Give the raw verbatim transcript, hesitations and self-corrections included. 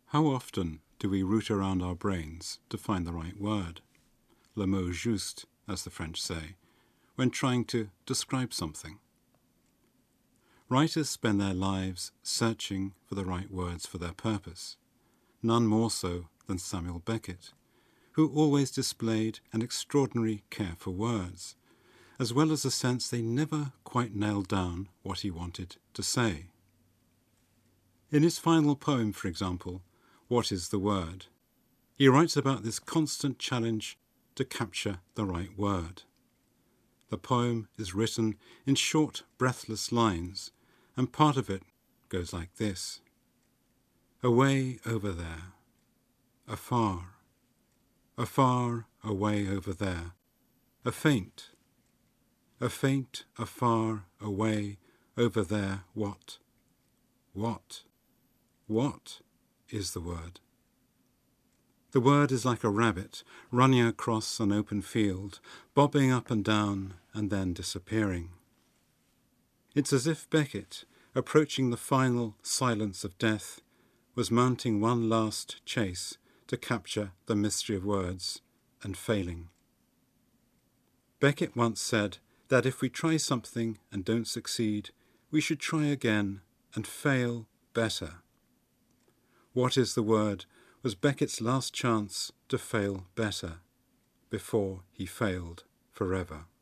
How often do we root around our brains to find the right word, le mot juste, as the French say, when trying to describe something? Writers spend their lives searching for the right words for their purpose, none more so than Samuel Beckett, who always displayed an extraordinary care for words, as well as a sense they never quite nailed down what he wanted to say. In his final poem, for example, What is the Word?, he writes about this constant challenge to capture the right word. The poem is written in short, breathless lines, and part of it goes like this. Away over there, afar, afar away over there, a faint, a faint afar away over there, what, what, what is the word? The word is like a rabbit running across an open field, bobbing up and down and then disappearing. It's as if Beckett, approaching the final silence of death, was mounting one last chase to capture the mystery of words, and failing. Beckett once said that if we try something and don't succeed, we should try again and fail better. What is the Word was Beckett's last chance to fail better, before he failed forever.